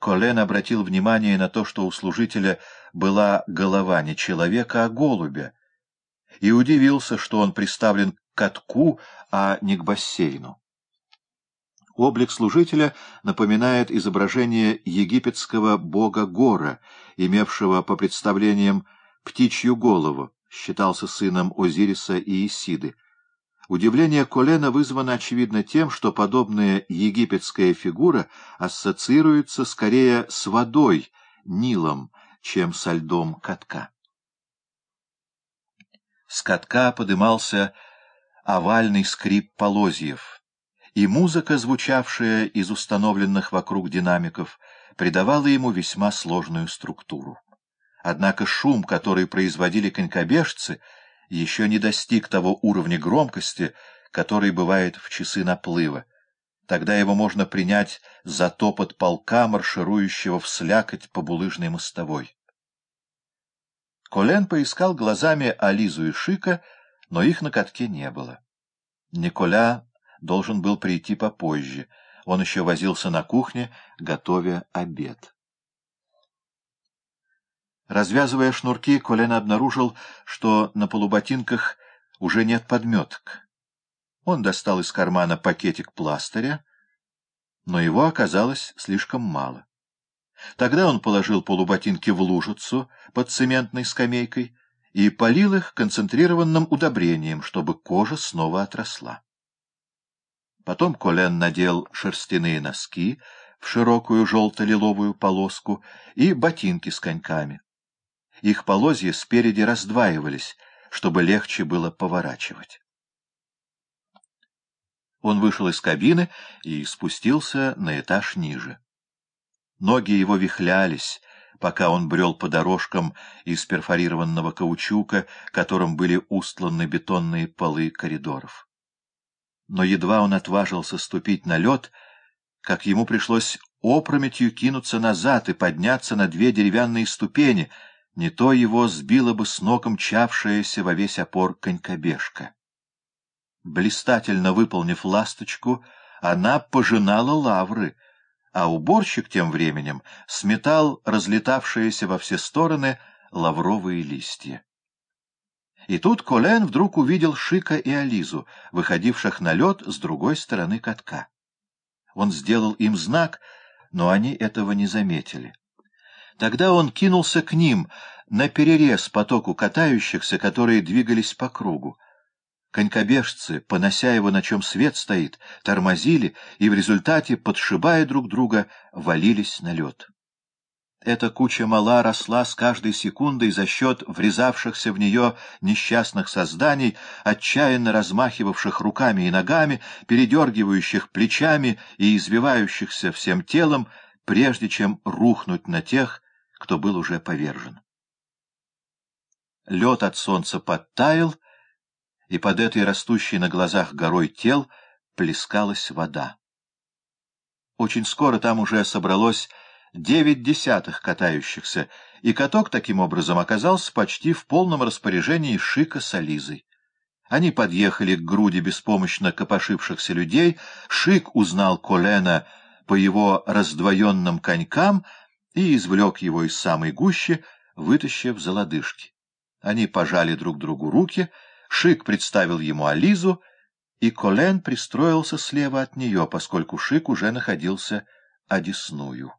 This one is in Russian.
Колен обратил внимание на то, что у служителя была голова не человека, а голубя, и удивился, что он приставлен к катку, а не к бассейну. Облик служителя напоминает изображение египетского бога Гора, имевшего по представлениям птичью голову, считался сыном Озириса и Исиды. Удивление Колена вызвано, очевидно, тем, что подобная египетская фигура ассоциируется скорее с водой, Нилом, чем со льдом катка. С катка подымался овальный скрип полозьев, и музыка, звучавшая из установленных вокруг динамиков, придавала ему весьма сложную структуру. Однако шум, который производили конькобежцы, еще не достиг того уровня громкости, который бывает в часы наплыва. Тогда его можно принять за топот полка, марширующего вслякоть по булыжной мостовой. Колен поискал глазами Ализу и Шика, но их на катке не было. Николя должен был прийти попозже. Он еще возился на кухне, готовя обед. Развязывая шнурки, Колен обнаружил, что на полуботинках уже нет подметок. Он достал из кармана пакетик пластыря, но его оказалось слишком мало. Тогда он положил полуботинки в лужицу под цементной скамейкой и полил их концентрированным удобрением, чтобы кожа снова отросла. Потом Колен надел шерстяные носки в широкую желто-лиловую полоску и ботинки с коньками. Их полозья спереди раздваивались, чтобы легче было поворачивать. Он вышел из кабины и спустился на этаж ниже. Ноги его вихлялись, пока он брел по дорожкам из перфорированного каучука, которым были устланы бетонные полы коридоров. Но едва он отважился ступить на лед, как ему пришлось опрометью кинуться назад и подняться на 2 деревянные ступени, не то его сбила бы с ног мчавшаяся во весь опор конькобежка. Блистательно выполнив ласточку, она пожинала лавры, а уборщик тем временем сметал разлетавшиеся во все стороны лавровые листья. И тут Колен вдруг увидел Шика и Ализу, выходивших на лед с другой стороны катка. Он сделал им знак, но они этого не заметили. Тогда он кинулся к ним наперерез потоку катающихся, которые двигались по кругу. Конькобежцы, понося его, на чем свет стоит, тормозили и в результате, подшибая друг друга, валились на лед. Эта куча мала росла с каждой секундой за счет врезавшихся в нее несчастных созданий, отчаянно размахивавших руками и ногами, передергивающих плечами и извивающихся всем телом, прежде чем рухнуть на тех, кто был уже повержен. Лед от солнца подтаял, и под этой растущей на глазах горой тел плескалась вода. Очень скоро там уже собралось 9 десятых катающихся, и каток таким образом оказался почти в полном распоряжении Шика с Ализой. Они подъехали к груди беспомощно копошившихся людей, Шик узнал Колена по его раздвоенным конькам и извлек его из самой гущи, вытащив за лодыжки. Они пожали друг другу руки, Шик представил ему Ализу, и Колен пристроился слева от нее, поскольку Шик уже находился одесную.